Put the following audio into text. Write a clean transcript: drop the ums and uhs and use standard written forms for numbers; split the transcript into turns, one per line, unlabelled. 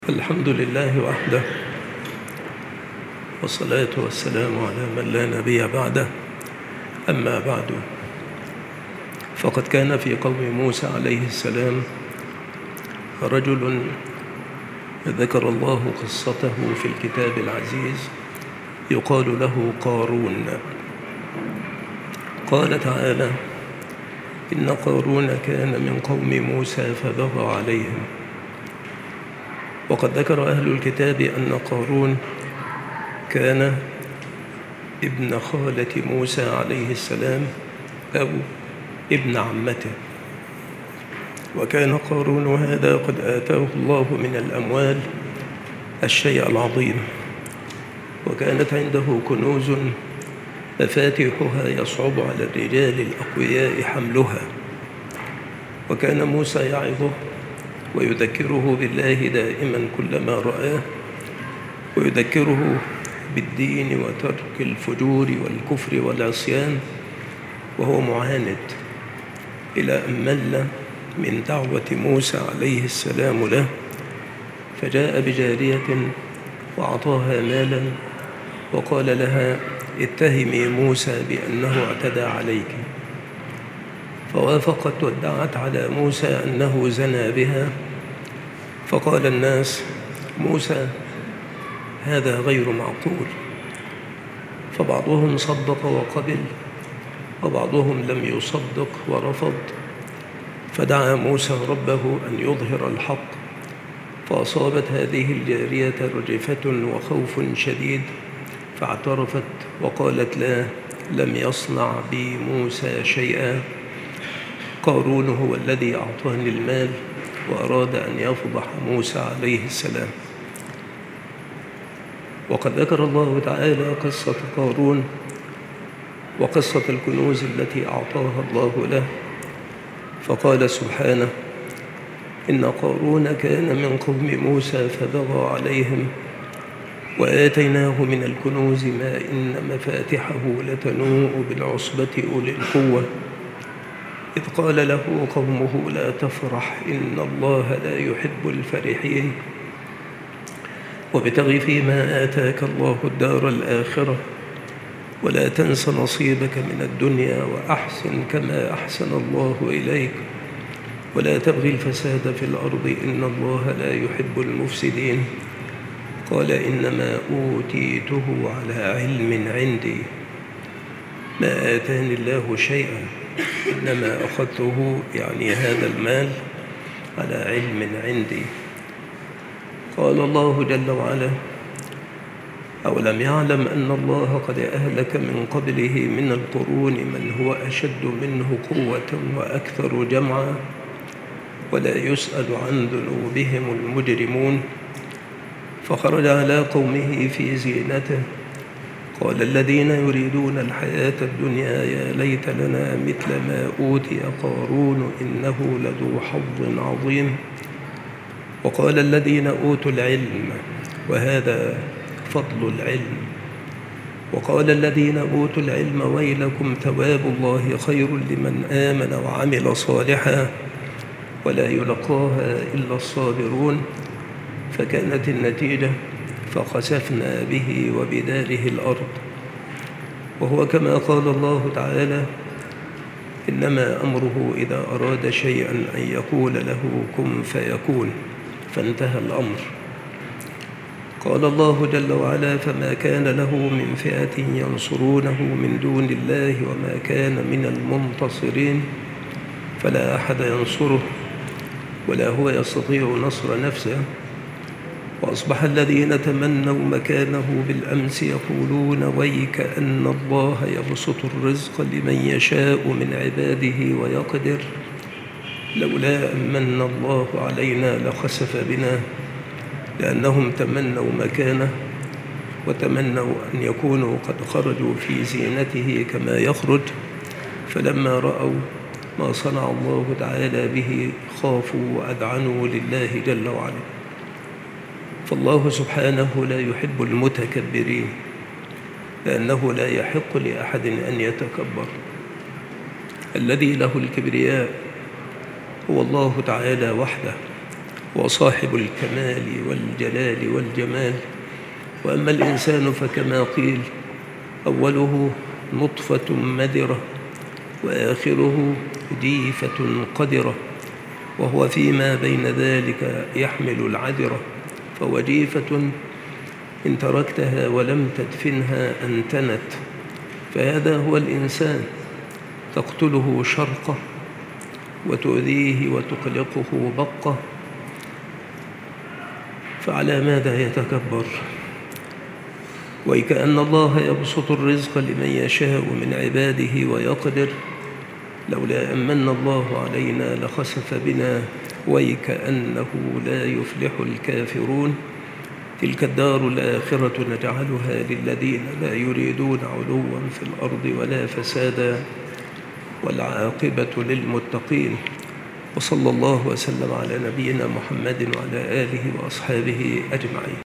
الحمد لله وحده، والصلاة والسلام على من لا نبي بعده. أما بعد، فقد كان في قوم موسى عليه السلام رجل ذكر الله قصته في الكتاب العزيز يقال له قارون. قال تعالى: إن قارون كان من قوم موسى فبغى عليهم. وقد ذكر أهل الكتاب أن قارون كان ابن خالة موسى عليه السلام أو ابن عمته. وكان قارون هذا قد آتاه الله من الأموال الشيء العظيم، وكانت عنده كنوز مفاتيحها يصعب على الرجال الأقوياء حملها. وكان موسى يعظه ويذكره بالله دائما كلما رآه، ويذكره بالدين وترك الفجور والكفر والعصيان، وهو معاند إلى أن مل من دعوة موسى عليه السلام له، فجاء بجارية وأعطاها مالا وقال لها: اتهمي موسى بأنه اعتدى عليك. فوافقت وادعت على موسى أنه زنى بها. فقال الناس: موسى هذا غير معقول. فبعضهم صدق وقبل، وبعضهم لم يصدق ورفض. فدعا موسى ربه أن يظهر الحق، فأصابت هذه الجارية رجفة وخوف شديد، فاعترفت وقالت: لا، لم يصنع بي موسى شيئا. قارون هو الذي أعطاني المال وأراد أن يفضح موسى عليه السلام. وقد ذكر الله تعالى قصة قارون وقصة الكنوز التي أعطاها الله له، فقال سبحانه: إن قارون كان من قوم موسى فبغى عليهم وآتيناه من الكنوز ما إن مفاتحه لتنوء بالعصبة أولي القوة إذ قال له قومه لا تفرح إن الله لا يحب الفرحين وابتغ فيما آتاك الله الدار الآخرة ولا تنس نصيبك من الدنيا وأحسن كما أحسن الله إليك ولا تبغي الفساد في الأرض إن الله لا يحب المفسدين. قال: إنما أوتيته على علم عندي، ما آتاني الله شيئا، إنما أخذته يعني هذا المال على علم عندي. قال الله جل وعلا: أولم يعلم أن الله قد أهلك من قبله من القرون من هو أشد منه قوة وأكثر جمعا ولا يسأل عن ذنوبهم المجرمون. فخرج على قومه في زينته قال الذين يريدون الحياة الدنيا يا ليت لنا مثل ما أوتي قارون إنه لذو حظ عظيم. وقال الذين أوتوا العلم، وهذا فضل العلم، وقال الذين أوتوا العلم ويلكم ثواب الله خير لمن آمن وعمل صالحا ولا يلقاها إلا الصابرون. فكانت النتيجة فخسفنا به وبداره الأرض. وهو كما قال الله تعالى: إنما أمره إذا أراد شيئا أن يقول له كن فيكون، فانتهى الأمر. قال الله جل وعلا: فما كان له من فئة ينصرونه من دون الله وما كان من المنتصرين، فلا أحد ينصره ولا هو يستطيع نصر نفسه. وأصبح الذين تمنوا مكانه بالأمس يقولون ويك أن الله يبسط الرزق لمن يشاء من عباده ويقدر لولا أن من الله علينا لخسف بنا، لأنهم تمنوا مكانه وتمنوا أن يكونوا قد خرجوا في زينته كما يخرج، فلما رأوا ما صنع الله تعالى به خافوا وأذعنوا لله جل وعلا. فالله سبحانه لا يحب المتكبرين، لأنه لا يحق لأحد أن يتكبر. الذي له الكبرياء هو الله تعالى وحده، وصاحب الكمال والجلال والجمال. وأما الإنسان فكما قيل: أوله نطفة مذرة وآخره جيفة قذرة، وهو فيما بين ذلك يحمل العذرة، فوجيفة إن تركتها ولم تدفنها أنتنت. فهذا هو الإنسان، تقتله شرقة وتؤذيه وتقلقه بقة، فعلى ماذا يتكبر؟ وكأن الله يبسط الرزق لمن يشاء من عباده ويقدر، لولا أمن الله علينا لخسف بنا، وكأنه لا يفلح الكافرون. تلك الدار الآخرة نجعلها للذين لا يريدون علوا في الأرض ولا فسادا، والعاقبة للمتقين. وصلى الله وسلم على نبينا محمد وعلى آله وأصحابه أجمعين.